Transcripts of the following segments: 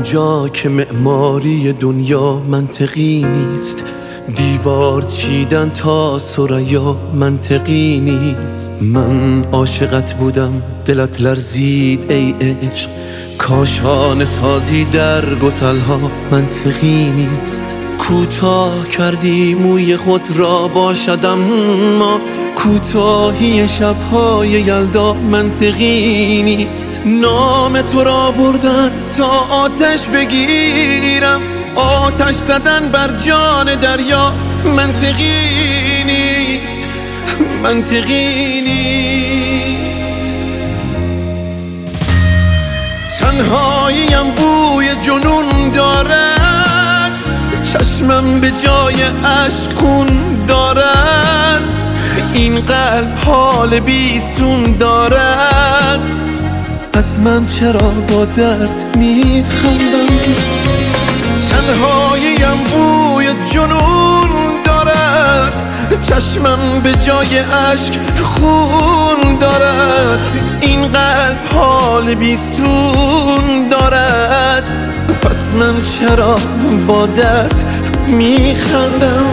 اونجا که معماری دنیا منطقی نیست، دیوار چیدن تا ثریا منطقی نیست. من عاشقت بودم دلت لرزید ای عشق، کاشانه سازی در گسلها منطقی نیست. کوتاه کردی موی خود را باشد، اما کوتاهی شب‌های یلدا منطقی نیست. نام تو را بردن تا آتش بگیرم، آتش زدن بر جان دریا منطقی نیست، منطقی نیست. تنهاییم بوی جنون دارد، چشمم به جای اشک خون دارد، این قلب حال بیستون دارد. پس من چرا با درد میخندم؟ تنهاییم بوی جنون دارد، چشمم به جای اشک خون دارد، این قلب حال بیستون دارد. پس من چرا با درد میخندم؟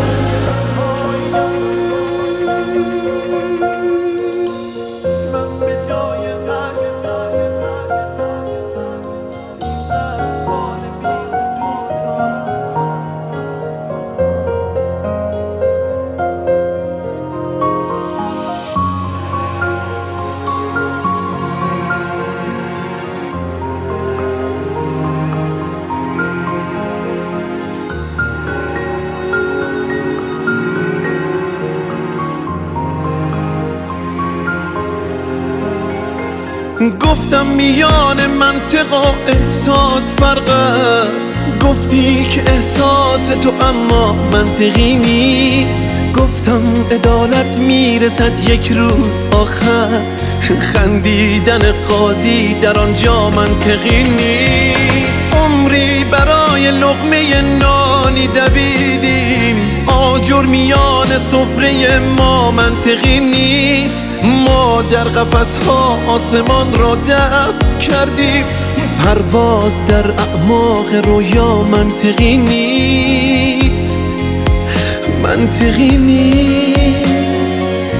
گفتم میان منطق و احساس فرق است، گفتی که احساس تو اما منطقی نیست. گفتم عدالت میرسد یک روز آخر، خندیدن قاضی در آنجا منطقی نیست. عمری برای لقمه نانی دویدیم، آجر میان سفره ما منطقی نیست. ما در قفس‌ها آسمان را دفع کردیم، پرواز در اعماق رویا منطقی نیست، منطقی نیست.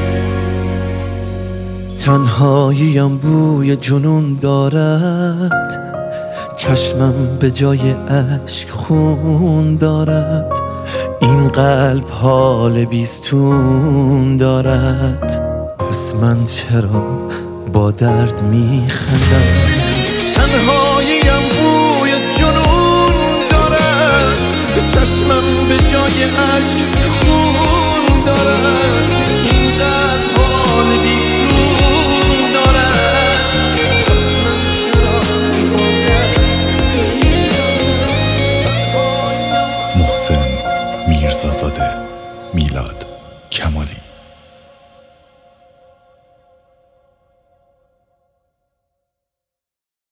تنهاییم بوی جنون دارد، چشمم به جای اشک خون دارد، این قلب حال بیستون دارد. پس من چرا با درد میخندم؟ تنهاییم بوی جنون دارد، چشمم به جای اشک خون دارد، این قلب حال بیستون دارد. پس من چرا با درد میخندم؟ محسن میرزازاده، میلاد کمالی.